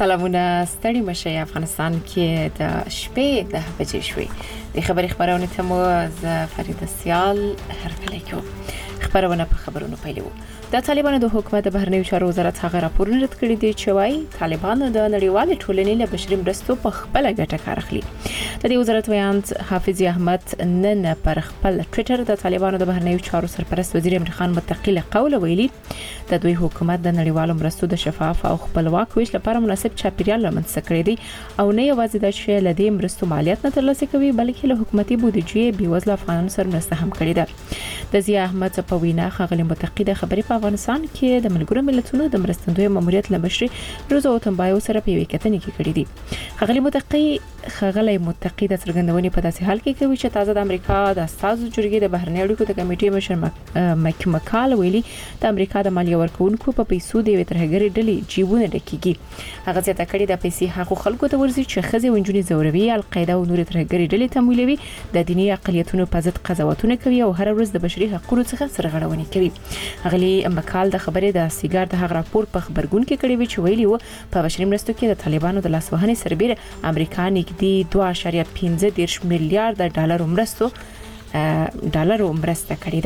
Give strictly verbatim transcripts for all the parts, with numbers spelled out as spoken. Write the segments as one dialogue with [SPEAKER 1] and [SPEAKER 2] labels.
[SPEAKER 1] سلامونه ستړي مشه افغانستان کې د شپې د بجې شوي د خبري خبرونه ته مو ز فرید سیال هرکلی کوم خبرونه په خبرونو پیلو د طالبانو د حکومت د بهرنیو چارو وزارت هغه راپور رد کړی دی چې وايي طالبان د نړیوال ټولنې له بشري مرستو په خپل ګټه کار اخلي د دې وزارت ویاند حافظ احمد نن پر خپل ټوئیټر د طالبانو د بهرنیو چارو سرپرست وزیر عمران خان متقیل قول ویلي د دوی حکومت د نړیوالو مرستو د شفاف او خپلواک ویش لپاره مناسب چاپیریال رامنځته کړی دی او نه یوازې د شې لدې مرستو مالیات نه ترلاسه کوي بلکې له حکومتي بودیجې بیوزله افغانانو سره مرسته هم کړې ده د ضیاء احمد په وینا خغلی متقیده خبري په افغانستان کې د ملګرو ملتونو د مرستندوی ماموریت لمشري روزا اوتنبایو سره په وکټنې کې کړې دي خغلی متقی خغلی متقیده څرګندونې په داسې حال کې کوي چې تازه د امریکا د استازو جرګې د بهرنی اړیکو د کمیټې مشر مک مکال ویلي د امریکا د مالیه ورکوونکو په پیسو د وترهګری ډلې جیبونه ډکېږي هغه ځکه کړي د پیسې حقوق خلکو ته ورزي چې خزي ونجونی زوروي القاعده او نور ترهګری ډلې تمویلوي د دینی اقلیتونو په ضد قضاوتونه کوي او هر ورځ د بشري حقوقو څخه سرغړونه کوي غلي مکال د خبرې د سیګار د هغ راپور په خبرګون کې کړی وی چې ویلي و په بشري مرستو کې د طالبانو د لاسوهنې سربېره امریکا نږدې دوه اعشاریه پنځه دېرش میلیارډ ډالر مرستو ډالر مرسته کړې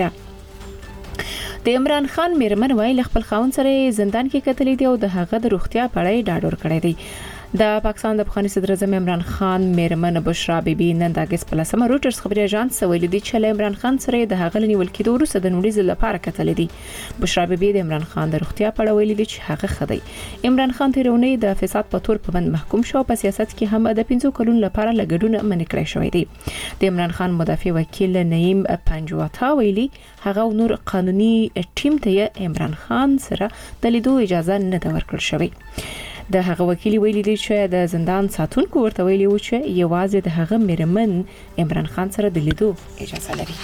[SPEAKER 1] ده د عمران خان میرمن وایي خپل خاون سره زندان کې قتل دي او د هغه د روغتیا په اړه ډاډور کړی دی د پاکستان د پخوانی صدر اعظم عمران خان میرمن بشرا بیبي نن د اگست په لسمه روټرز خبري اژانس ویلي دی چې عمران خان سره د هغه لنیول کېدو وروسته د نوړي ځل لپاره قتل دي بشرا بیبي د عمران خان د روغتیا په اړه ویلي دی چې هغه خدای عمران خان تیرونی د فساد په تور په بند محکوم شو په سیاست کې هم د پنځو کلونو لپاره لګډونه منې کړی شوی دی د عمران خان مدافع وکیل نعیم پنجواتا ویلي هغه نور قانوني ټیم ته عمران خان سره د لیدو اجازه نه ده ورکړل شوې د هغه وکیل ویلي دی چې د زندان ساتونکو ورته ویلي و چې یوازې د هغه میرمن عمران خان سره د لیدو اجازه لري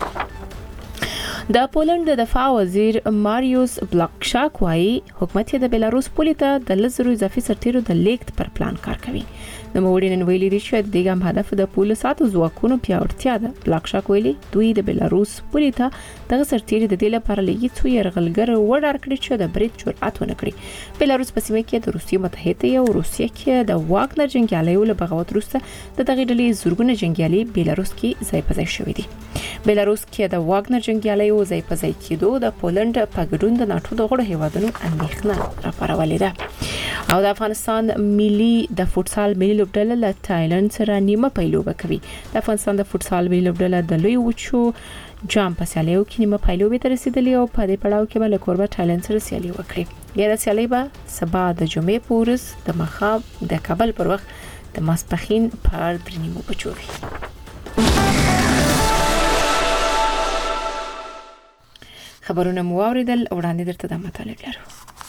[SPEAKER 1] د پولند د دفاع وزیر ماریوس بلاکشاک وايي حکومت د بیلاروس پولې ته د لزرو اضافي سرتیرو د لیکت پر پلان کار کوي د موړین ویلي دی چې د ګام هدف د پولیس ساتو ځواکونو پیاوړتیا ده بلاکشاک ویلي دوی د بیلاروس پولې ته د سرتیري د دې لپاره لګي څو يرغلګر وډار کړی چې د برید جرأت ونه کړي بیلاروس په سیمه کې د روسیې متحده او روسیې کې د واګنر جنگیالیو له بغاوت وروسته د دغه ډلې زورګونه جنگیالي بیلاروس کې ځای په ځای شوې دي بیلاروس کې د واګنر جنگیالیو ځای په ځای کېدو د پولند په ګډون د ناتو د غړو هیوادونو اندېښنه راپارولې ده او د افغانستان ملي د فوتسال ملي لوبډله له تایلند سره نیمه پیلوبه کوي د افغانستان د فوتسال ملي لوبډله د لوی وچو جام په سیالیو کې نیمه پیلوبه ته رسیدلې او په دې پړاو کې بل کوربه تایلند سره سیالي وکړي یا د سیالي به سبا د جمعې پورس د مخاب د کابل پر وخت د ماسپخین پر درنیمو بچوي خبرونه مو اوریدل وړاندې درته د مطالب لرو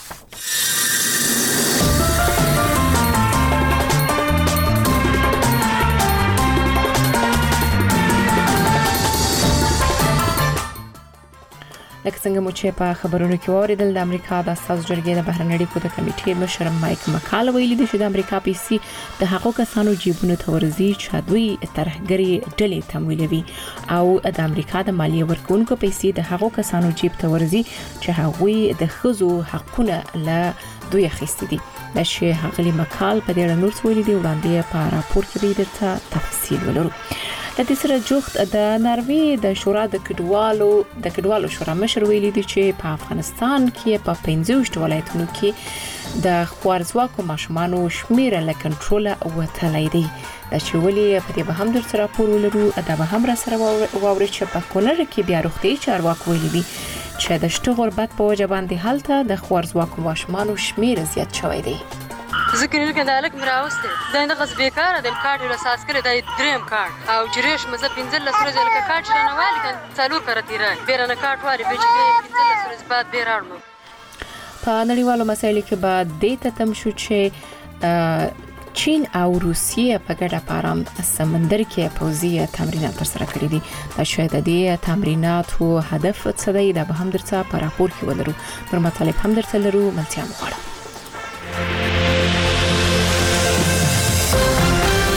[SPEAKER 1] لکه څنګه مو چې په خبرونو کې اوریدل د امریکا د استازو جرګې د بهرنی اړیکو د کمیټې مشر مایک مکال ویلي دی چې د امریکا پیسې د حقوقو کسانو جیبونو ته ورځي چې دوی ترهګری ډلې تمویلوي او د امریکا د مالیه ورکوونکو پیسې د حقوقو کسانو جیب ته ورځي چې هغوی د خزو حقونه له دوی اخیستي دي د شي حقلی مکال په دې نور ویلي دی وړاندې په راپور کې درته تفصیل ولرو د دې سره جوخت د ناروې د شورا د کډوالو د کډوالو شورا مشر ویلي دی چې په افغانستان کې په پنځه ولایتونو کې د خوارزواکو ماشومانو شمیر له کنټرول وتلی دی د چولې په دې به هم در سره راپور ولرو دا به هم را سره واوري چې په کونړ کې بیا روغتي چارواکو ویلي دی چې د شته غربت په وجه باندې هلته د خوارزواکو ماشومانو شمیر زیات شوی دی
[SPEAKER 2] ذکر نه کنده الک مراوسته دا نه غس بیکاره د کارت له اساس کړی د دریم کارت او جریش مزه پنځل لسره ځل کارت نه والی کن څلور کرتی را بیرنه کارت واری به چې پنځل لسره بعد بیرارمو
[SPEAKER 1] په نړیوالو مسایلو کې بعد د تتم شو چې چین او روسیې په ګډه په آرام سمندر کې پوځي تمرینات ترسره کړي دي دا شاید د دې تمریناتو هدف څه دی دا به هم درته په راپور کې ولرو پر مطالب هم درته لرو منځیا مغواړم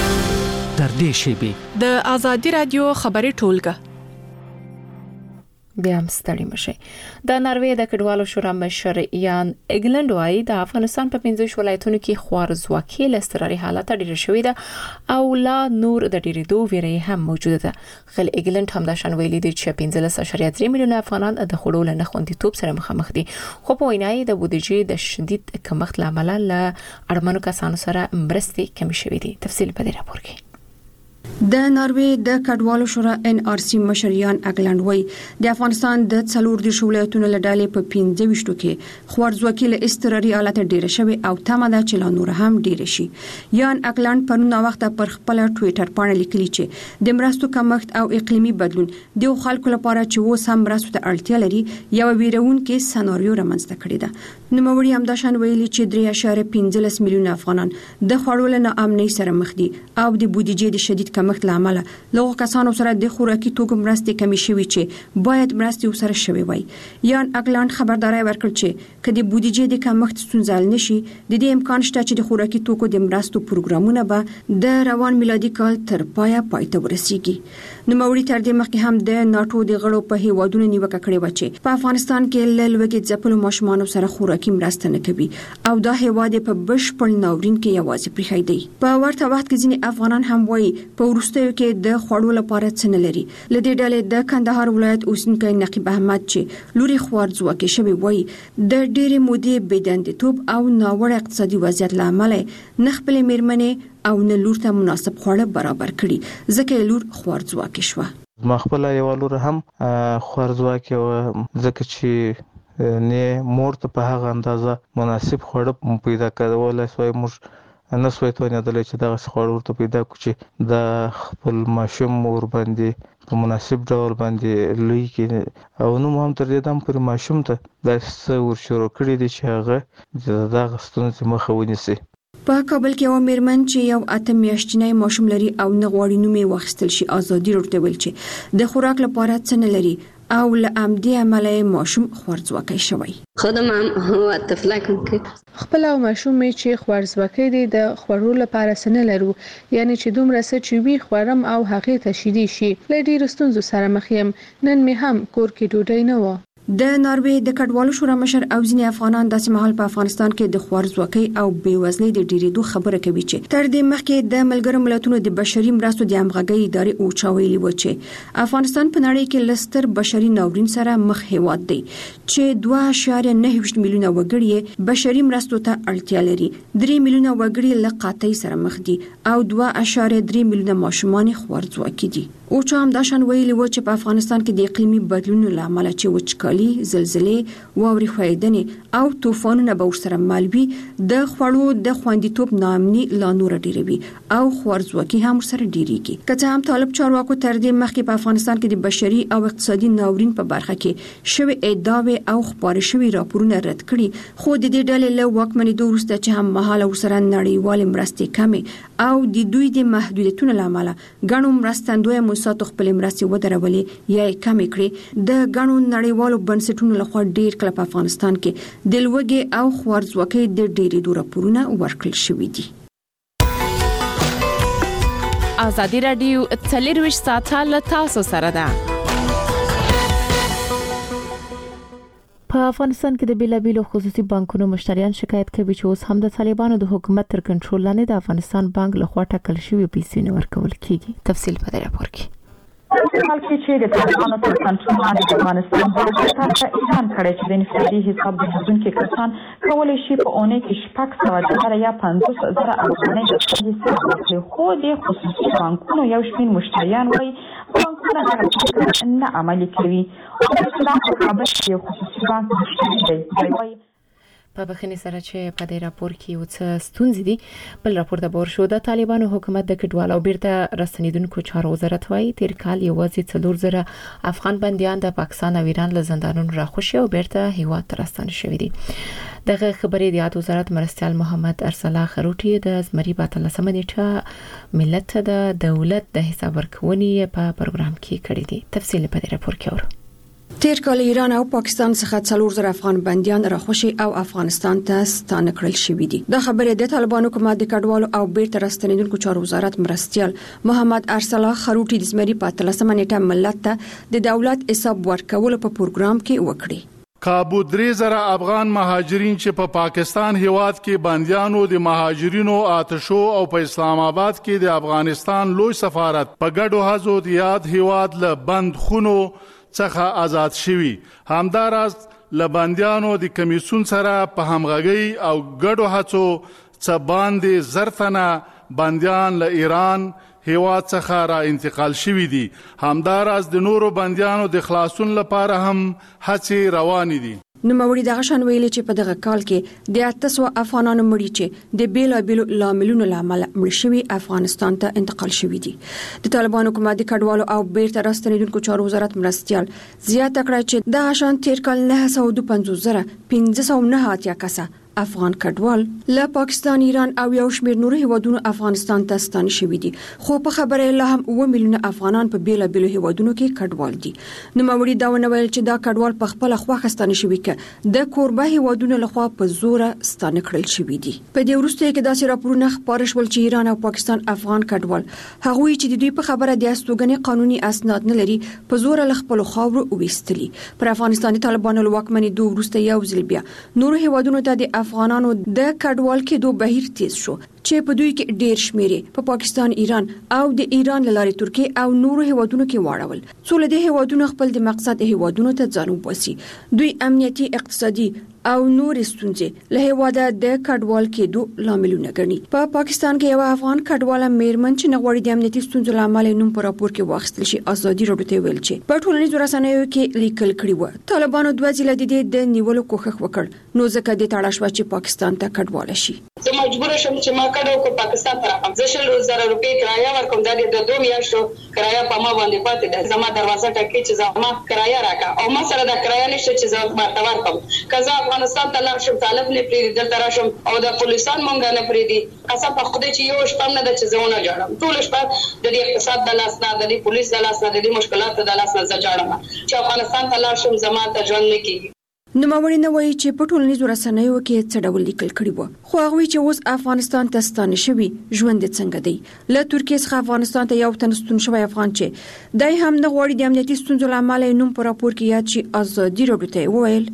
[SPEAKER 3] در دې شیبې
[SPEAKER 4] د ازادي رادیو خبري ټولګه
[SPEAKER 1] بیا هم ستړي مشي. د ناروې د کډوالو شورا مشر یان اګلند وايي د افغانستان په پنځه ولایتونو کې خوارزواکي له اضطراري حالت ډیره شوې ده او لا نور د ډیرېدو ویره هم موجوده ده. خل اګلند هم دا شان ویلي دي چې پنځه اعشاریه درې میلیونه افغانان د خړو له خوندیتوب سره مخامخ دي. خو په وینای د بودیجې د شدید کمښت لامل له اړمنو کسانو سره مرستې کم شوې دي. تفصیل په دې راپور کې.
[SPEAKER 3] د ناروې د کډوالو شورا ان آر سی مشریان اګلند وای د افغانستان د څلور د شولایتونو لړالې په پنځه وشتو کې خوارزواکي له اضطراري حالت ډیره شوی او تمه ده چې لا نور هم ډیره شي. یان اګلند په نو وخت پر خپل ټوئیټر باندې لیکلی چې د مرستو کمښت او اقلیمي بدلون د خلکو لپاره چې و سم مرستو ته اړتیا لري یو ویرون کې سناریو رامنځته کړی ده. نو موري هم د شان ویلي چې درې اعشاریه پنځه میلیونه افغانان د خړول نه امنۍ سره مخ دي او د بودیجې د شدید کمښت لامل لوغ کسانو سره د خوراکي توکو مرستې کمی شوي چې باید مرستې وسره شوي وای. یان اګلند خبرداري ورکړ چې کدي بودیجې د کمښت ستونزل نشي د دې امکان شته چې د خوراکي توکو د مرستو پروګرامونه به د روان میلادي کال تر پایه پایته ورسیږي. نو موري تر دې مخکې هم د ناتو د غړو په هیوادونو نیوکه کړې و چې په افغانستان کې لږ ځپلو ماشومان سره خوراکي مرسته نه کوي او دا هیواد په بشپړ ناورین کې یوازې پریخي دی. په ورته وخت کې ځینې افغانان هم وایي په ورستیو کې د خوړو لپاره څه نه لري. لدې ډلې د کندهار ولایت اوسنیکي نقیب احمد چې لوري خوارزواکي شوی وایي د ډېرې مودې بېدندتوب او ناوړه اقتصادي وضعیت لامل نه خپل میرمنې او نه لور ته مناسب خواړه برابر کړي ځکه لور خوارزواکي شو.
[SPEAKER 4] ما خپل یو لور هم خوارزواکي ځکه چې نه مور ته په هغه اندازه مناسب خواړه پیدا کولای سوی موږ نه سوی ته نه دلې چې دا خواړه ورته پیدا کړي د خپل ماشوم ور باندې په مناسب ډول باندې لوي کې او نو هم تر دې دم پر ماشوم ته د څه ور شروع کړی دي چې هغه د غستون مخه ونیسي.
[SPEAKER 3] په کابل کې یو میرمن چې یو اته میاشتنی ماشوم لري او نه غواړي نومي واخیستل شي ازادي ورته ویل چې د خوراک لپاره څه نه لري او لامدي عملي ماشوم خوارزواکي شوی.
[SPEAKER 5] خودم هم هو طفلک
[SPEAKER 6] خپل او ماشوم چې خوارزواکي دي د خورو لپاره سن لرو یعنی چې دومره څه چې وی خورم او هغه ته شیدي شي لډي رستونزو سره مخیم نن می هم کور کې ډوډۍ نه و.
[SPEAKER 3] د ناروې د کډوالو شورا مشر او ځینې افغانان داسې مهال په افغانستان کې د خوارزواکۍ او بیوزلۍ د ډیریدو خبره کوي چې تر دې مخکې د ملګرو ملتونو د بشري مرستو د همغږۍ ادارې اوچا ویلي و چې افغانستان په نړۍ کې لستر بشري ناورین سره مخ هیواد دی چې دوه اعشاریه نهه میلیونه وګړي بشري مرستو ته اړتیا لري. درې میلیونه وګړي له قحطۍ سره مخ دي او دوه اعشاریه درې میلیونه ماشومان خوارزواکي دي. اوچا هم دا شان ویلي و چې په افغانستان کې د اقلیمي بدلونونو لامل چې وچکالي زلزلې واوري خویدنې او طوفانونه به ورسره مالوي د خوړو د خوندیتوب ناامني لا نور ډیروي او خوارزواکي هم ورسره ډیریږي. کله هم طالب چارواکو تر دې مخکې په افغانستان کې د بشري او اقتصادي ناورین په برخه کې شوی ادعاوې او خبري شوی راپورونه رد کړي خو د دې ډلې له واکمنۍ وروسته چې هم مهاله ورسره نړیوال مرستې کمې او د دوی د محدودیتونو لامل غنو مرستندوی موسساتو خپل مرستې ودرولې یا کمې کړې. د غنو نړیوالو بنسټونو لخوا ډیر کله په افغانستان کې د لوږې او خوارزواکۍ د ډیرېدو راپورونه ورکړل شوي دي.
[SPEAKER 1] ازادي رادیو څلرویشت ساعته له تاسو سره ده. په افغانستان کې د بیلابیلو خصوصي بانکونو مشتریان شکایت کوي چې اوس هم د طالبانو د حکومت تر کنټرول لاندې د افغانستان بانک لخوا ټاکل شوی پیسې نه ورکول کیږي. تفصیل په دې راپور کې.
[SPEAKER 7] حال کې چې د طالبانو تر کنټرول لاندې د افغانستان بانک ته اعلان کړی چې د انفرادي حساب درلودونکي کسان کولی شي په اونۍ کې شپږ سوه ډالره یا پنځوس زره افغانۍ د حساب واخلي. خو د خصوصي بانکونو یو شمېر مشتریان وایي بانکونه هغه څه نه عملي کوي. دا په کابل کې یو خصوصي بانک مشتری دی وایي
[SPEAKER 1] په بخښنې سره چې په دې راپور کې یو څه ستونزې دي. بل راپور ته ورشو د طالبانو حکومت د کډوالو او بیرته راستنیدونکو چارو وزارت وايي تیر کال یوازې څلور زره افغان بندیان د پاکستان او ایران له زندانونو راخوشي او بیرته هیواد ته راستانه شوي دي. دغه خبرې د یاد وزارت مرستيال محمد ارسلا خروټي د زمري په اتلسمه نیټه ملت د دولت د حساب ورکونې په پروګرام کې کړی دی. تفصیل په دې راپور کې اورو.
[SPEAKER 3] تیر کال ایران او پاکستان څخه څلور زره افغان بنديان راخوشي او افغانستان ته ستانه کړل شوې دي. د خبرې د طالبانو حکومت د کډوالو او بیرته راستنیدونکو چارو وزارت مرستيال محمد ارسلا خروټي د زمري په تلسمه نیټه ملت ته د دولت حساب ورکول په پروګرام کې وکړي.
[SPEAKER 8] کابو درې زره افغان مهاجرین چې په پا پاکستان هیواد کې بنديانو د مهاجرینو آتشو او په اسلام آباد کې د افغانستان لوی سفارت په ګډو هڅو د یاد هیواد له بند خونو څخه آزاد شوي. همداراز لبندیانو د کمیسون سره په همغږي او ګډو هڅو څخه باندې زرتنه بندیان له ایران هیواد څخه را انتقال شوي دي. همداراز د نورو بندیانو د خلاصون لپاره هم هڅې روانې دي.
[SPEAKER 3] نوموړي دغه شان ویلي چې په دغه کال کې د اتسو افغانانو مړي چې د بیلا بیلو لاملونو لامل مړ شوي افغانستان ته انتقال شوي دي. د طالبانو حکومت د کډوالو او بیرته راستنیدونکو چارو وزارت مرستيال زیاته کړه چې دغه شان تیر کال نه سوه پنځوس زره پنځه سوه نه اتیا کسه افغان کډوال له پاکستان، ایران او یو شمېر نورو هیوادونو افغانستان ته ستانه شوي دي. خو په خبره لا هم اوه میلیونه افغانان په بیلا بیلو هیوادونو کې کډوال دي. نوموړي دا ونویل چې دا کډوال په خپل خوښه ستانه شوي ک د کوربه هیوادونو لخوا په زوره ستانه کړل شوي دي. په دې وروسته کې داسې راپورونه خپاره شول چې ایران او پاکستان افغان کډوال هغوی چې د دوی په خبره د استوګنې قانوني اسناد نه لري په زوره له خپل خاورو وویستلي. پر افغانستان طالبانو لواکمني دوه وروسته یو ځل بیا نورو هیوادونو ته د افغانانو د کډوال کېدو بهیر تیز شو چې په دوی کې ډېر شمیرې په پاکستان، ایران او د ایران لارې ترکیه او نورو هیوادونو کې واړول. څو له دې هیوادونو خپل د مقصد هیوادونو ته ځان وباسي. دوی امنیتي، اقتصادي او نور ستونزې له هیواده د کډوال کېدو لاملونه ګڼي. په پا پاکستان کې یو افغان کډواله میرمن چې نغوړي د امنیتي ستونزو لامل نوم په راپور کې واخیستل شي ازادي راډیو ته ویل چې په ټولنیزو رسنیو کې لیکل کړي و طالبانو دوه ځله د دې د نیولو کوښښ وکړ، نو ځکه د تاړه شو چې پاکستان ته کډواله شي.
[SPEAKER 9] زه مجبور شم چې ما کډو کو پاکستان ته راغلم. زه شل زره روپۍ کرایه ورکوم، دا د دوه میاشتو کرایه په ما باندې پاتې ده. زما دروازه ټکي چې زما کرایه راکا او ما سره دا کرایه نشته چې زه ما تور کوم. کزه افغانستان ته لاړ شم طالب نه پری دلته راشم او د پولیسان مونږ نه پری دي. قسم په خدای چې یو شپه نه د چې زونه جوړم. ټول شپه د دې اقتصاد د لاس نه، د دې پولیس د لاس نه، د دې مشکلات د لاس نه ځړم چې افغانستان ته لاړ شم زما ته ژوند نه کیږي.
[SPEAKER 3] نوموړي نه وایي چې په ټولنیزو رسنیو کې څه ډول لیکل کړي وو، خو هغه چې اوس افغانستان ته ستانه شوي ژوند څنګه دی. له ترکیه څخه افغانستان ته یو تن ستون شوی افغان چې دای هم نه غواړي د امنیتي ستونزو لامل نوم په راپور کې یاد شي ازادي راډیو ته وویل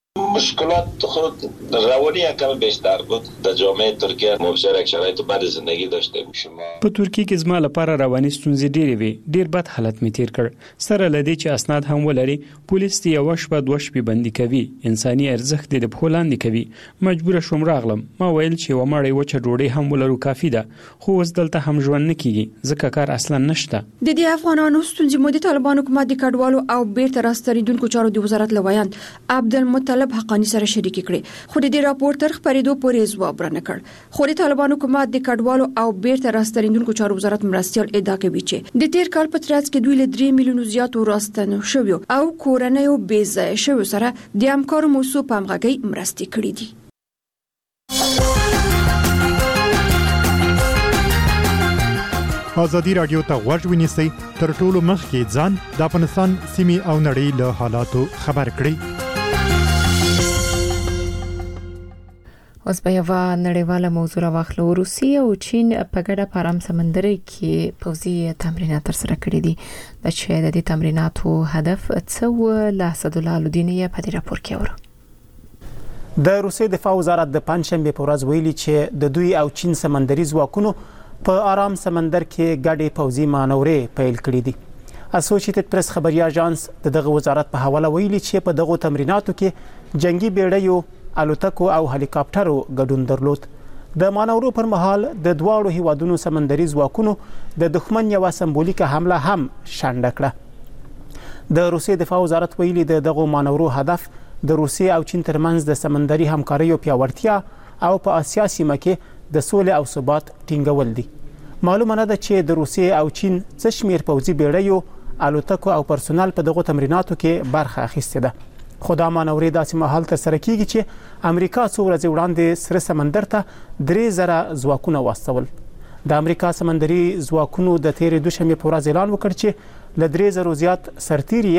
[SPEAKER 10] مشکلات خود روانی کم بیشتر بود. در جامعه ترکیه مبشرک شرایط بد زندگی داشته باشیم.
[SPEAKER 11] په ترکیه کې زما لپاره رواني ستونزې ډېرې وي. ډېر بد حالت می تیر کړ. سره لدی چې اسناد هم ولري، پولیس دی یو شپه دوه شپې بندي کوي، انساني ارزښت دی په هولاندې کوي. مجبور شوم راغلم. ما ویل چې و مړی وچه ډوډۍ هم ولرو کافي ده، خو اوس دلته هم ژوند نه کیږي ځکه کار اصلا نشته.
[SPEAKER 3] د دې افغانانو ستونزې مو د طالبانو حکومت د کډوالو او بیرته راستنیدونکو چارو د وزارت لویان عبدالمطلب حقانی سره شریک کړي، خو د دې راپور تر خبرېدو پورې ځواب را نه کړ. خو د طالبانو حکومت د کډوالو او بیرته راستنیدونکو چارو وزارت مرستيال ادعا کوي چې د تیر کال په ترڅ کې دوی له درې میلیونو زیاتو راستنو شویو او کورنیو بې ځای شویو سره د همکارو موضوع په همغږۍ مرستې کړې دي.
[SPEAKER 12] ازادي راډیو ته غوږ ونیسئ، تر ټولو مخکې ځان د افغانستان سیمې او نړۍ له حالاتو خبر کړئ.
[SPEAKER 1] اوس به یوه نړیواله موضوع راواخلو. روسیه او چین په ګډه په ارام سمندر کې پوځي تمرینات ترسره کړي دي. د چې د دې تمریناتو هدف څه و، له اسدالله الدین په دې راپور کې اورو.
[SPEAKER 13] د روسیې دفاع وزارت د پنځشنبه په ورځ ویلي چې د دوی او چین سمندري ځواکونو په ارام سمندر کې ګډې پوځي مانورې پیل کړې دي. اسوسییټډ پریس خبري اژانس د دغه وزارت په حواله ویلي چې په دغه تمریناتو کې جنگي بیړیو، الوتکو او هلیکاپټرو ګډون درلود. د مانورو پر مهال د دواړو هیوادونو سمندري ځواکونو د دښمن یو سمبولیکه حمله هم شنډه کړه. د روسیې دفاع وزارت ویلي د دغه مانورو هدف د روسیې او چین ترمنځ د سمندري همکاریو پیاوړتیا او په آسیا سیمه کې د سولې او ثبات ټینګول دي. معلومه نه ده چې د روسیې او چین څه شمیر پوځي بیړیو، الوتکو او پرسونل په دغه تمریناتو کې برخه اخیستې ده. خو دا مانورې داسې مهال ترسره کیږي چې امریکا څو ورځې وړاندې سره سمندر ته درې زره ځواکونه واستول. د امریکا سمندري ځواکونو د تیرې دوشنبې په ورځ اعلان وکړ چې له درې زرو زیات سرتیري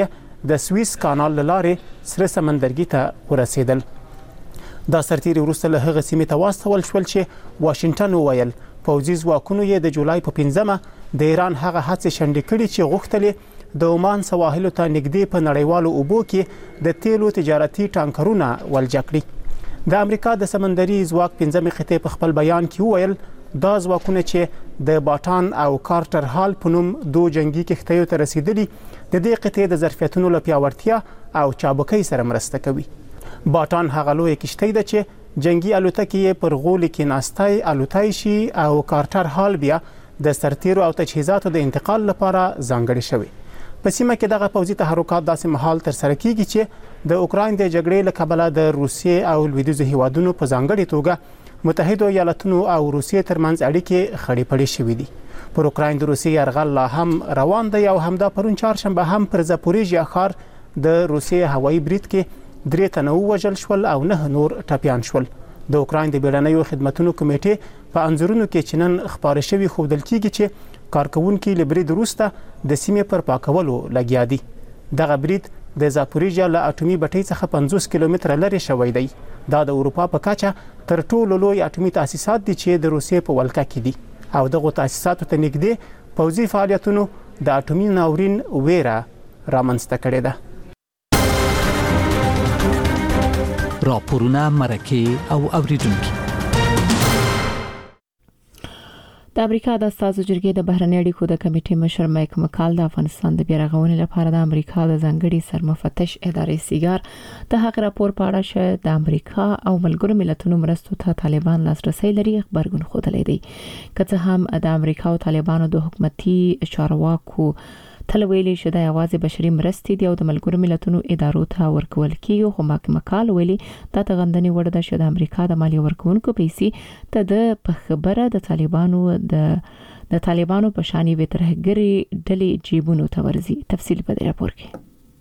[SPEAKER 13] د سویس کانال لارې سره سمندرګي ته ورسېدل. دا سرتیري وروسته له هغه سیمې ته واستول شول چې واشنګټن وویل پوځي ځواکونو یې د جولای په پنځمه د ایران هغه هڅې شنډې کړي چې غوښتلې د عمان سواحلو ته نږدې په نړیوالو اوبو کې د تیلو تجارتي ټانکرونه ولجه کړي. د امریکا د سمندري ځواک پنځمې خطې په خپل بیان کې وویل دا ځواکونه چې د باټان او کارټر هال په نوم دوه جنگي کښتیو ته رسیدلي د دې قطعې د ظرفیتونو له پیاوړتیا او چابکۍ سره مرسته کوي. باټان هغه لویه کښتۍ ده چې جنگي الوتکې یې پر غولي کې ناستای الوتای شي او کارټر هال بیا د سرتیرو او تجهیزاتو د انتقال لپاره ځانګړي شوی. په سیمه کې دغه پوځي تحرکات داسې مهال ترسره کیږي چې د اوکراین د جګړې له کبله د روسیې او لویدیځو هیوادونو په ځانګړي توګه متحده ایالاتونو او روسیې ترمنځ اړیکې خړې پړې شوې دي. پر اوکراین د روسیې یرغل لا هم روان دی او همدا پرون چهارشنبه هم پر زاپوریژیا ښار د روسیې هوایي برید کې درې تنه ووژل شول او نه نور ټپیان شول. د اوکراین د بیړنیو خدماتو کمیټې په انځورونو کې چې نن خپاره شوي ښودل کیږي چې کارکونکي له برید وروسته د سیمې پر پاکولو لګیا دي. دغه برید د زاپوریژیا له اټومي بټۍ څخه پنځوس کیلومتره لرې شوی دی. دا د اروپا په کچه تر ټولو لوی اټومي تاسیسات دي چې د روسیې په ولکه کې دي او دغه تاسیساتو ته نږدې پوځي فعالیتونو د اټومي ناورین ویره رامنځته کړې ده.
[SPEAKER 14] راپورونه مرکه او اوریدونکي.
[SPEAKER 1] د امریکا د استازو جرګې د بهرنی اړیکو د کمیټې مشر مایک مکال د افغانستان د بیارغونې لپاره د امریکا د ځانګړي سرمفتش ادارې سیګار د هغه راپور په اړه چې د امریکا او ملګرو ملتونو مرستو ته طالبان لاسرسي لري خبرګون خوده دی. که څه هم د امریکا او طالبانو د حکومتي چارواکو تل ویلي چې د یوازې بشري مرستې دی او د ملګرو ملتونو ادارو ته ورکول کیږي، خو مایک مکال ویلي دا د غندنې وړ ده چې د امریکا د مالیه ورکونکو پیسې ته د په خبره د طالبانو د د طالبانو په شان وي ترهګري ډلې جیبونو ته ورځي. تفصیل په دې راپور کې.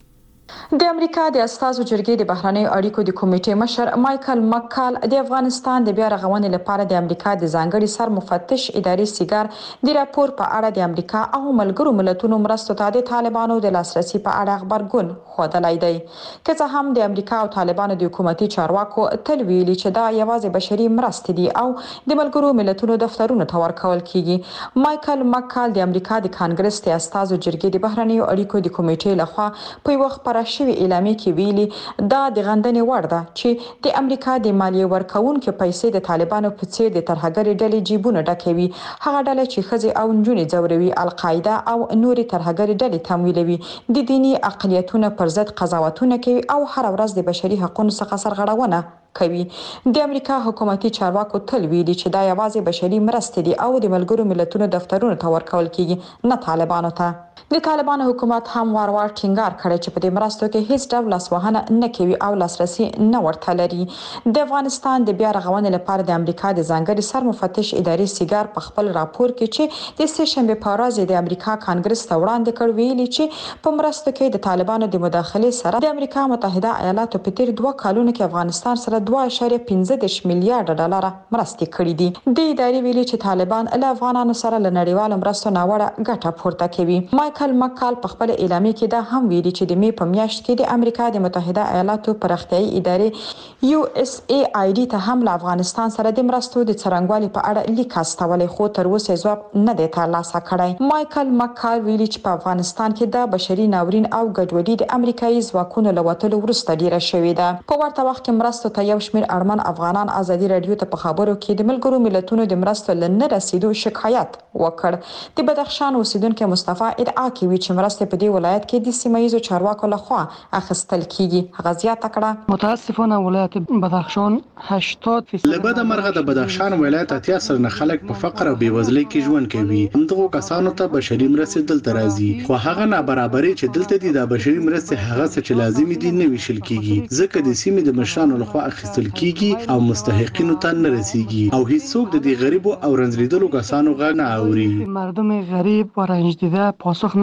[SPEAKER 7] د امریکا د استازو جرګې د بهرنی اړیکو د کمیټې مشر مایکل مکال د افغانستان د بیا رغونې لپاره د امریکا د ځانګړي سرمفتش ادارې سیګار د راپور په اړه د امریکا او ملګرو ملتونو مرستو ته د طالبانو د لاسرسي په اړه خبرګون خوده دی. که څه هم د امریکا او طالبانو د حکومتي چارواکو تل ویلي چې دا یوازې بشري مرستې دي او د ملګرو ملتونو دفترونو ته ورکول کیږي. مایکل مکال د امریکا د کانګرس د استازو جرګې د بهرنی اړیکو د کمیټې لخوا په وخت پر شوی اعلامیه کې ویلي دا د غندنې وړ ده چې د امریکا د مالیه ورکونکو پیسې د طالبانو په څیر د ترهګري ډلې جیبونه ډکوي، هغه ډلې چې ښځې او نجونې ځوروي، القاعده او نورې ترهګري ډلې تمویلوي، د دینی اقلیتونو پر ضد قضاوتونه کوي او هر ورځ د بشري حقوقو څخه سرغړونه کوي. د امریکا حکومتي چارواکو تل ویلي چې دا یوازې بشري مرستې دي او د ملګرو ملتونو دفترونو ته ورکول کیږي، نه طالبانو ته. د طالبانو حکومت هم وار وار ټینګار کړی چې په دې مرستو کې هیڅ ډول لاسوهنه نه کوي او لاسرسي نه ورته لري. د افغانستان د بیا رغونې لپاره د امریکا د ځانګړي سرمفتش ادارې سیګار په خپل راپور کې چې د سه شنبه په ورځ د امریکا کانګرس ته وړاندې کړ ویلي چې په مرستو کې د طالبانو د مداخلې سره د امریکا متحده ایالاتو په تیر دوه کالونو کې افغانستان سره دوه اعشاریه پنځه دېرش میلیارډ ډالر مرستې کړې دي. د ادارې ویلي چې طالبان له افغانانو سره له نړیوالو مرستو ناوړه ګټه پورته کوي. مایکل مکال په خپل اعلامیه کې دا هم ویلي چې د می په میاشت کې د امریکا د متحده ایالاتو پرختیايي ادارې یو اس ای آی ډي ته هم له افغانستان سره د مرستو د څرنګوالي په اړه لیک استولې، خو تر اوسه ځواب نه دی ترلاسه کړی. مایکل مکال ویلي چې په افغانستان کې د بشري ناورین او ګډوډي د امریکایي ځواکونو له وتلو وروسته ډیره شوې ده. په ورته وخت کې مرستو ته یو شمېر اړمن افغانان ازادي رادیو ته په خبرو کې د ملګرو ملتونو د مرستو لنه رسیدو شکایت وکړ. د بدخشان اوسیدونکو مصطفی ادعا کوي چې مرستې په دې ولایت کې د سیمایي چارواکو لخوا اخیستل کیږي. هغه زیاته کړه
[SPEAKER 15] متاسفانه ولایت بدخشان هشتاد فیصد
[SPEAKER 16] لبد مرغه د بدخشان ولایت اتیا سلنه خلک په فقر او بیوزلۍ کې ژوند کوي. همدغه کسانو ته بشري مرستې دلته راځي، خو هغه نابرابري چې دلته دي د بشري مرستې هغه څه چې لازمي دي نه ویشل کیږي، ځکه د سیمې د مشرانو لخوا اخیستل کیږي او مستحقینو ته نه رسیږي او هیڅوک د دې غریبو او رنځیدلو کسانو غږ نه اوري.
[SPEAKER 15] مردم غریب و رنج دیده پاسخ نمیگه.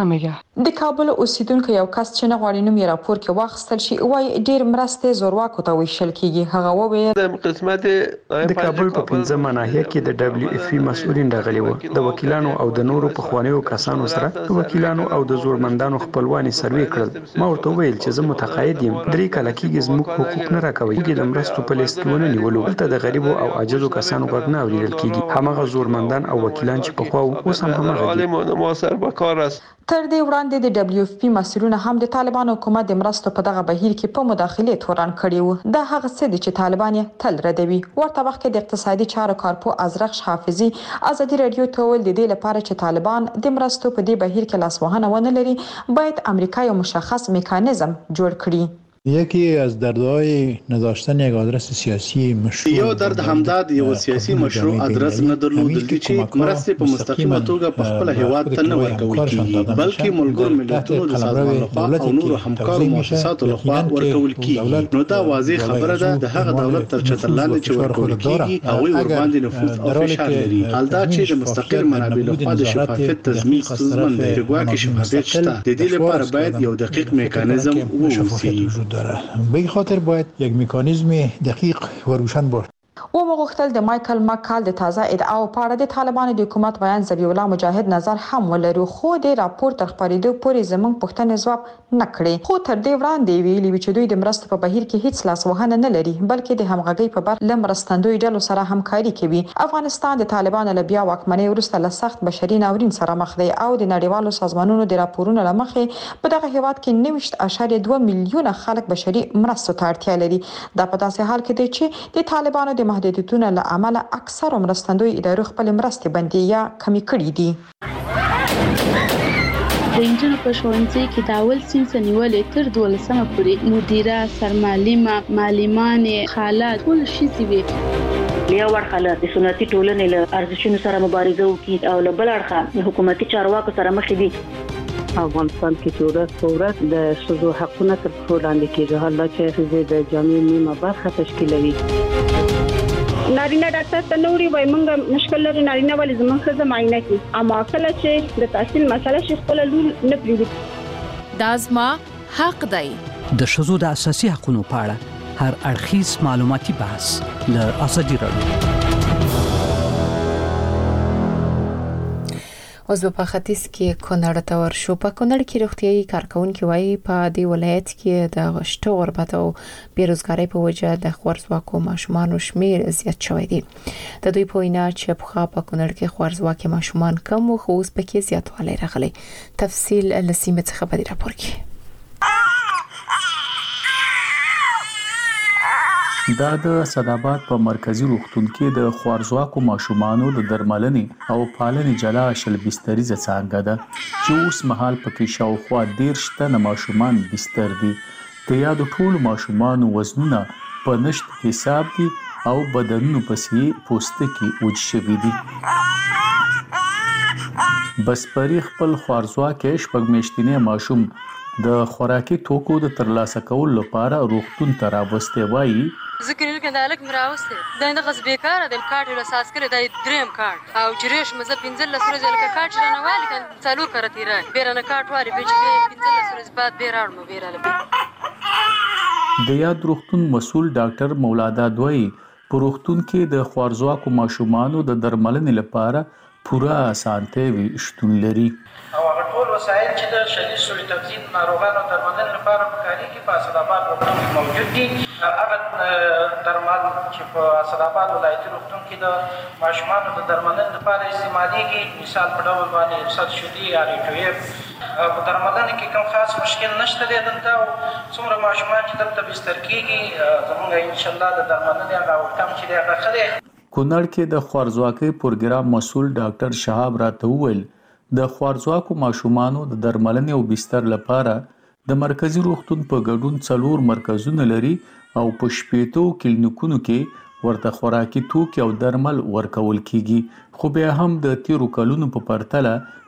[SPEAKER 7] د کابل اوسیدونکو یو کس چې نه غواړي نوم یې راپور کې واخیستل شي وایي ډېر مرستې زورواکو ته ویشل کیږي. هغه وویل
[SPEAKER 17] د قسمت د کابل په پنځمه ناحیه کې د دبليو اف پی مسؤلین راغلي وو. د وکیلانو او د نورو پخوانیو کسانو سره د وکیلانو او د زورمندانو خپلواني سروې کړل. ما ورته ویل چې زه متقاعد یم، درې کاله کېږي زموږ حقوق نه راکوي. د مرستو په لیست کې ونه نیولو. دلته د غریبو او عاجزو کسانو غږ نه اورېدل کیږي. هماغه زورمندان او وکیلان چې پخوا اوس هم هماغه دي.
[SPEAKER 7] تر دې وړاندې د دبليو اف پی مسؤلین هم د طالبان حکومت د مرستو په دغه بهیر کې په مداخله تورن کړی وو. دا هغه څه دي چې طالبان یې تل ردوي. ورته وخت کې د اقتصادي چارو کارپو ازرخ حافظي ازادي رادیو ته ویل د دې لپاره چې طالبان د مرستو په دې بهیر کې لاسوهنه ونه لري باید امریکا یو مشخص میکانیزم جوړ کړي.
[SPEAKER 18] یکی از دردهای نداشتن یک آدرس سیاسی مشروع
[SPEAKER 16] یو درد همداد یو سیاسي مشروع آدرس نه درلودل چې مرستې په مستقیمه توګه په خپل هیواد ته نه ورکول کیږي بلکې ملګرو ملتونو د سازمان لخوا او نورو همکارو مؤسساتو لخوا ورکول کیږي. نو دا واضح خبره ده د هغه دولت تر چتر لاندې چې ورکول کیږي هغوی ورباندې نفوذ او فشار لري. حال دا چې د مستقل منابع لخوا د شفافیت تضمین ستونزمن دی. د ګواکې شفافیت شته. د دې لپاره باید یو دقیق میکانیزم ووسی.
[SPEAKER 18] به این خاطر باید یک مکانیزم دقیق و روشن باشد.
[SPEAKER 7] و مغختل د مایکل مکال د تازه ادعاو په اړه د طالبانو د حکومت بیان ذبیح الله مجاهد نظر هم ولري خو د راپور تر خبرېدو پورې زموږ پوښتنې ځواب نه کړي. خو تر دې وړاندې ویلي چې دوی د مرستو په بهیر کې هیڅ لاسوهنه نه لري بلکې د همغږۍ په بر له مرستندوی ډلو سره همکاري کوي. افغانستان د طالبانو له بیا واکمنۍ وروسته له سخت بشري ناورین سره مخ دی او د نړیوالو سازمانونو د راپورونو له مخې په دغه هیواد کې نوي اشاریه دوه میلیونه خلک بشري مرستو ته اړتیا لري. دا په داسې حال کې دی چې د طالبانو د محدودیتونو له امله اکثر مرستندوی ادارو خپل مرستې بندي یا کمی کړې دي.
[SPEAKER 19] د انجنونو په ښوونځي کې د اول صنف نیولې تر دولسمه پورې مدیره، سرمعلمه، معلمانې، خاله ټول ښځې وي.
[SPEAKER 20] یو اړخ له د سنتي ټولنې له ارزښتونو سره مبارزه وکړي او له بل اړخه حکومتي چارواکو سره مخ دي.
[SPEAKER 21] افغانستان کې چې ورځ په ورځ د ښځو حقونه تر پښو لاندې کېږي. حالا چې ښځې د جامعې نیمه برخه تشکیلوي.
[SPEAKER 22] نارینه ډاکټر ته نوري وای مونږ مشکل لري نارینه ولې زموږ ښځه معاینه کوي اما کله چې د تحصیل مسله شي خپل لور نه پریږدي.
[SPEAKER 1] دا زما حق دی.
[SPEAKER 14] د ښځو د اساسي حقوقو په اړه هر اړخیز معلوماتي بحث له ازادي رادیو.
[SPEAKER 1] اوس په ختیځ کې کونړ ته ورشو. په کونړ کې روغتيایي کارکونکو وايي په دې ولایت کې د غشتو غربت او بیروزګاری په وجه د خورزواکو ماشومان شمیر زیات شوی دی. د دوی په وینا چې په په کونړ کې خورزواکي ماشومان کم او خو اوس پکې زیاتوالی راغلی. تفصیل لسیمه څخه په دې راپور کې.
[SPEAKER 23] دا د صداباد په مرکزی روغتون کې د خوارزواکو ماشومانو د درملنې او پالنې جلا شل بستریزه څنګه ده چې اوس مهال پکې شاوخوا ډیر شته ماشومان بستر دي. د یادو ټول ماشومانو وزنونه په نشت حساب دي او بدنونو پسې پوستکي وچ شوي دي. بسپری خپل خوارزواکي شپږ میاشتنی ماشوم د خوراکي توکو د ترلاسه کولو لپاره روغتون ته راوستي وایي.
[SPEAKER 2] ذکر کې د الک مراوسته د نه غس بیکاره د کارت له اساس کړی د دریم کارت او جریش مزه پنځل لسره ځل کارت رانه والی کان څالو کرتی را بیرنه کارت واری به چې پنځل لسره بعد بیرار مو بیراله.
[SPEAKER 23] د یاد روغتون مسول ډاکټر مولادا دوی په روغتون کې د خوارزواکو ماشومانو د درملنې لپاره پوره اسانتي شتون لري.
[SPEAKER 24] او هغه ټول وسایل چې د شدید سوړ تبدیل ناروغانو درملنې لپاره په کاري کې په اسداباد روغتون کې موجود دي. هغه درمل چې په اسداباد ولایتي روغتون کې د ماشومانو د درملنې لپاره استعمالېږي مثال په ډول باندې صد شدي یا ریټویب په درملنې کې کوم خاص مشکل نشته دی. دلته څومره ماشومان چې دلته بستر کېږي زموږ انشاءالله د درملنې هغه آوټکم چې دی هغه ښه دی.
[SPEAKER 23] کونړ کې د خوارزواکۍ پروګرام مسول ډاکټر شهاب راته وویل د خوارزواکو ماشومانو د درملنې او بستر لپاره د مرکزی روغتون په ګډون څلور مرکزونه لري او په شپېتو کلینیکونو کې ورته خوراکي توکي او درمل ورکول کیږي. خو بیا هم د تیرو کلونو په پرتله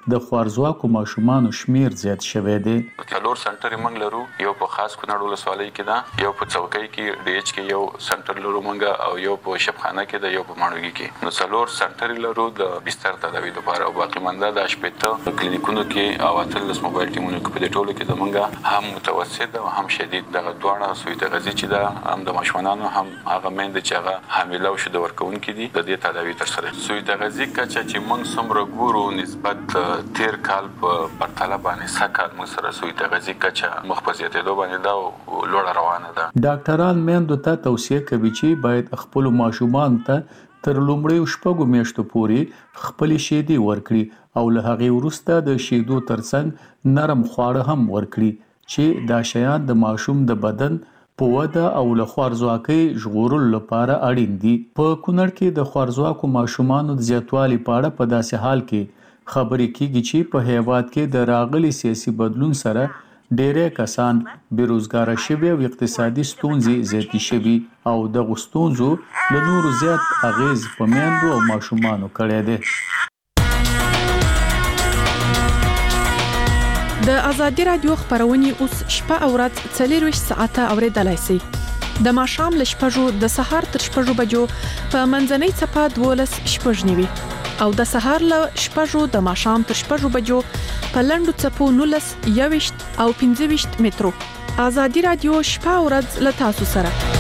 [SPEAKER 23] د خوارزواکو ماشومانو شمیر زیات شوی دی.
[SPEAKER 4] څلور سنټر موږ لرو، یو په خاص کونړ ولسوالۍ کې ده، یو په څوکۍ کې ډي ایچ کې یو سنټر لرو موږ، او یو په شپخانه کې ده، یو په ماڼوګي کې. نو څلور سنټر لرو د بستر تداوی لپاره، او باقي منده د شپږ کلینیکونو کې او اتلس موبایل ټیمونو کې. په دې ټولو کې د موږ هم متوسط او هم شدید دغه دواړه سوی تغذیه چې ده، هم د ماشومانو هم هغه میندې چې هغه حامله او شیدې ورکوونکي دي، د دې تداوی ترسره. سوی تغذیه کچه چې موږ څومره ګورو نسبت تیر کال په پرتله باندې سکه موږ سره سوی تغذیه کچه مخ په زیاتېدو باندې ده او لوړه روانه ده.
[SPEAKER 23] ډاکټران میندو ته توصیه کوي چې باید خپل ماشومان ته تر لومړیو شپږو میاشتو پورې خپلې شیدې ورکړي او له هغې وروسته د شیدو ترڅنګ نرم خواړه هم ورکړي چې دا شیان د ماشوم د بدن په وده او له خوارزواکۍ ژغورلو لپاره اړین دي. په کونړ کې د خوارزواکو ماشومانو د زیاتوالي په اړه په داسې حال کې خبرې کیږي چې په هیواد کې د راغلي سیاسي بدلون سره ډېری کسان بیروزګاره شوي او اقتصادي ستونزې زیاتې شوي او دغو ستونزو له نورو زیات اغیز په میندو او ماشومانو کړی دی.
[SPEAKER 5] د ازادي راډیو خبرونه اوس شپه او ورځ څلور ساعته اوریدلای شئ. د ماښام له شپږو د سهار تر شپږو بجو په منځنۍ څپه دولس شپږ نیوي او د سهار له شپږو د ماښام تر شپږو بجو په لنډو څپو نولس یويشت او پنځه ویشت مترو. ازادي راډیو شپه او ورځ له تاسو سره.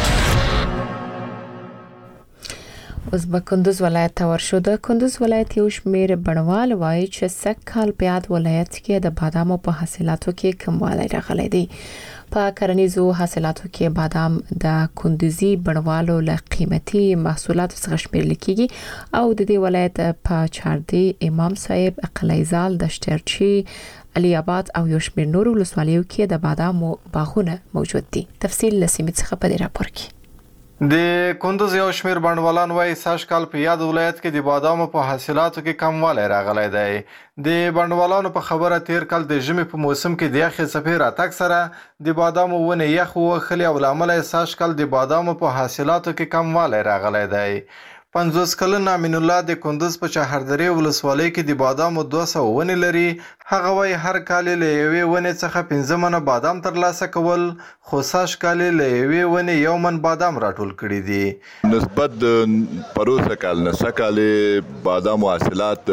[SPEAKER 1] اوس به کندوز ولایت ته ورشو. د کندوز ولایت یو شمېر بڼوال وایي چې سږ کال په یاد ولایت کې د بادامو په حاصلاتو کې کموالی راغلی دی. په کرنیزو حاصلاتو کې بادام د کندوزي بڼوالو له قیمتي محصولاتو څخه شمیرل کیږي او د دې ولایت په چاردي، امام صاحب، قلیزال، دشترچی، علي آباد او یو شمېر نورو ولسوالیو کې د بادامو باغونه موجود دي. تفصیل له سیمې څخه په دې راپور کې.
[SPEAKER 6] د کندوز یو شمېر بڼوالان وایي سږ کال په یاد ولایت کې د بادامو په حاصلاتو کې کموالی راغلی دی. د بڼوالانو په خبره تیر کال د ژمي په موسم کې د یخې څپې راتګ سره د بادامو ونې یخ ووهلې او له امله یې سږ کال د بادامو په حاصلاتو کې کموالی راغلی دی. پنځوس کلن امین الله د کندوز په چهاردرې ولسوالۍ کې د بادامو دوه سوه ونې لري. هغه وایي هر کال له یوې ونې څخه پنځه منه بادام ترلاسه کول، خو سږ کال له یوې ونې یو من بادام راټول کړي دي.
[SPEAKER 8] نسبت د پروسه کال نه سږ کال بادامو حاصلات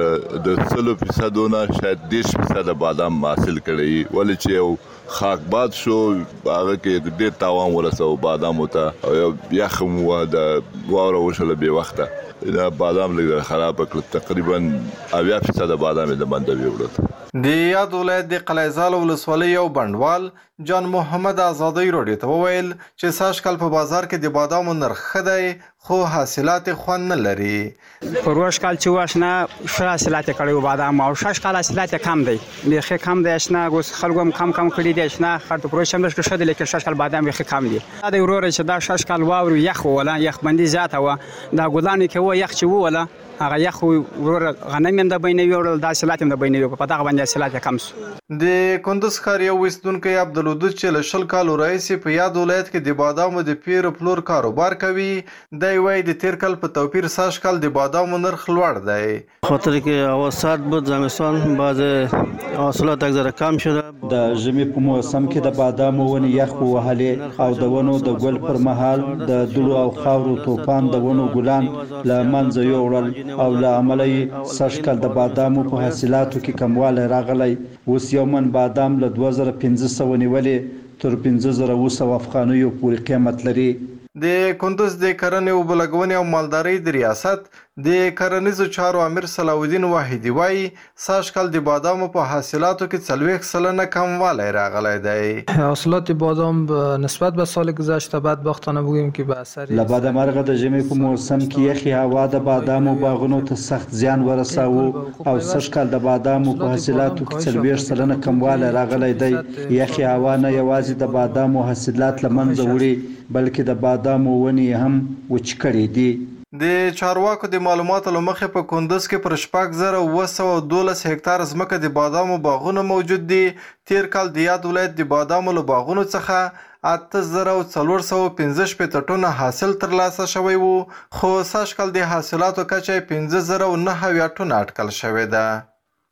[SPEAKER 8] د سلو فیصدو نه شاید دېرش فیصده بادام حاصل کړي، ولې چې یو خاک باد شو هغه کې ډېر تاوان ورسو بادامو ته او یخ مو د واوره وشله بې وخته دا بادام لږ خراب کړ، تقریبا اویا فیصده بادام د منده ویوړل.
[SPEAKER 6] د یاد ولایت د قلیزال ولسوالۍ یو بڼوال جان محمد آزادی راډیو ته وویل چې سږ کال په بازار کې د بادامو نرخ ښه دی خو حاصلات خوند نه لري.
[SPEAKER 25] پروش کال چې واشنه ښه حاصلات یې کړي و بادام او شش کال حاصلات کم دی، بیخي کم دی. اشنا اوس خلکو هم کم کم کړي دي. اشنا خاطر پروش هم ښه دی لیکن شش کال بادام بیخي کم دي. دا د ورور چې دا شش کال واورو یخ ولا یخ بندي زیاته و دا ګلانو کې و یخ چې ولا هغه یخ ورور غنم هم د بینوي او د حاصلات هم د بینوي په دغه باندې حاصلات کم شو.
[SPEAKER 6] د کندوز ښار یو ویستونکی عبدالودود چې له شل کالو راهیسې په یاد ولایت کې د بادامو د پیر پلور کاروبار کوي، دی وایي د تیر کال په توپیر سږ کال د بادامو نرخ لوړ دی.
[SPEAKER 26] خاطر که هوا سرد بود زمستان بعض حاصلات یک ذره کم شده.
[SPEAKER 27] د ژمي په موسم کې د بادامو ونې یخ ووهلې او د ونو د ګل پر مهال د دوړو او خاورو توپان د ونو ګلان له منځه یوړل او له امله یې سږ کال د بادامو په حاصلاتو کې کموالی راغلی. اوس یو من بادام له دوه زره پنځه سوه نیولې تر پنځه زره اوه سوه افغانیو پورې قیمت لري.
[SPEAKER 6] د کندوز د کرنې اوبه لګونې او مالدارۍ د ریاست د کرنیزو چارو امیر صلاح الدین واحدي وایي سږ کال د بادامو په حاصلاتو کې څلوېښت سلنه کموالی راغلی دی.
[SPEAKER 15] حاصلات بادام نسبت به سال گذشته بدبختانه بگوییم که به اثر
[SPEAKER 27] له بده مرغه د ژمي په موسم کې یخې هوا د بادامو باغونو ته سخت زیان ورساوه او سږ کال د بادامو په حاصلاتو کې څلوېښت سلنه کموالی راغلی دی. یخې هوا نه یوازې د بادامو حاصلات له منځه وړي بلکې د بادامو ونې هم وچ کړي دي.
[SPEAKER 6] د چارواکو د معلوماتو له مخې په کندوز کې پر شپږ زره اوه سوه دولس هکتار ځمکه د بادامو باغونه موجود دي. تیر کال د یاد ولایت د بادامو له باغونو څخه اته زره او څلور سوه پنځه شپېته ټنه حاصل ترلاسه شوی و، خو سږ کال د حاصلاتو کچه پنځه زره او نهه اویا ټنه اټکل شوې ده.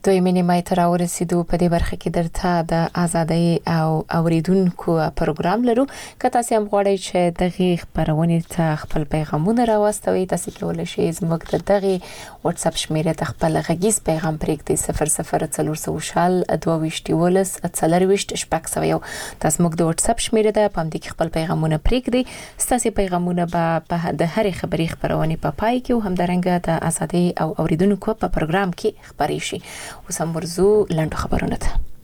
[SPEAKER 1] دوی مینې تر ورسېدو په دې برخه کې درته د ازادۍ او اوریدونکو پروګرام لرو که تاسو هم غواړئ چې دغه خبرونه ته خپل پیغامونه راوستوي تاسو کولای شئ زموږ د دغه واتس اپ شمیره ته خپل غږیز پیغام پرېږدئ صفر صفر څلور سوه شل دوه ویشت یولس څلور ویشت شپږ سوه یو تاسو موږ د واتس اپ شمیره ده په همدې کې خپل پیغامونه پرېږدئ ستاسو پیغامونه به په د هرې خبري خبرونه په پای کې او همدارنګه د ازادۍ او اوریدونکو په پروګرام کې خبرې شي اوس هم ورزو لنډو خبرونه ته